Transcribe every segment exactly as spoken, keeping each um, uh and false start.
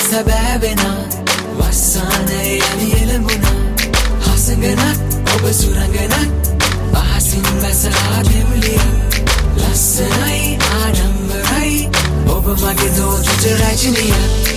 සැබෑවෙන වස්සානය යලි එළඹුණා හසඟනක් ඔබ සුරඟනක් අහසින් බැසලා දෙවුලිය ලස්සනයි ආඩම්බරයි ඔබ මගේ දෝතිත රජනියක්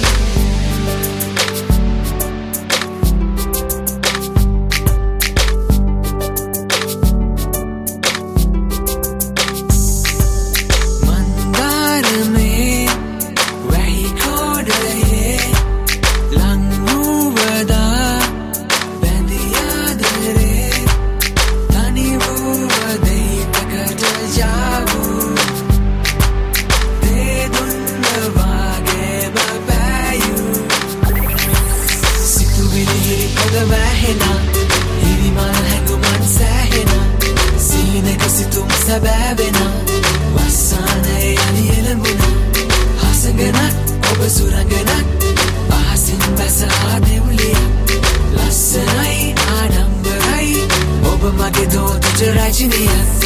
හිරිමල් හැඟුමන් සෑහෙන සීනක සිතුම් සැබෑවෙන වස්සානය යලි එළඹුණා හසඟනක් ඔබ සුරඟනක් අහසින් බැසලා දෙවුලිය ලස්සනයි ආඩම්බරයි ඔබ මගේ දෝතිත රජනියක්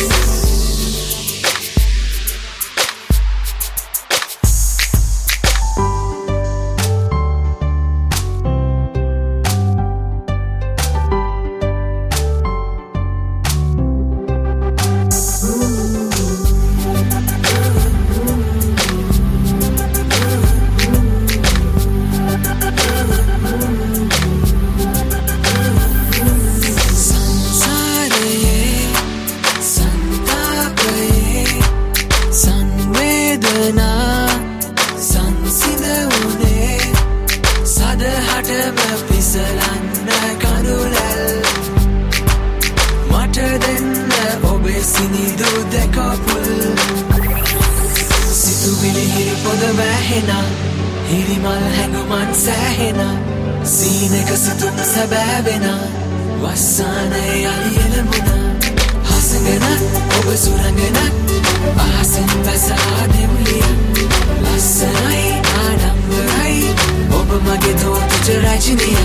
සදහටම පිසලන්න කඳුලැල් මට දෙන්න ඔබේ සිනිදු දෙකපුල් සිතුවිලි හිරි පොද වැහෙන හිරිමල් හැඟුමන් සෑහෙන සීනක සිතුම් සැබෑවෙන වස්සානය යලි එළඹුණා හසඟනක් ඔබ සුරඟනක් අහසින් බැසලා දෙවුලිය ලස්සනයි ආඩම්බරයි ඔබ මගේ දෝතිත රජනියක්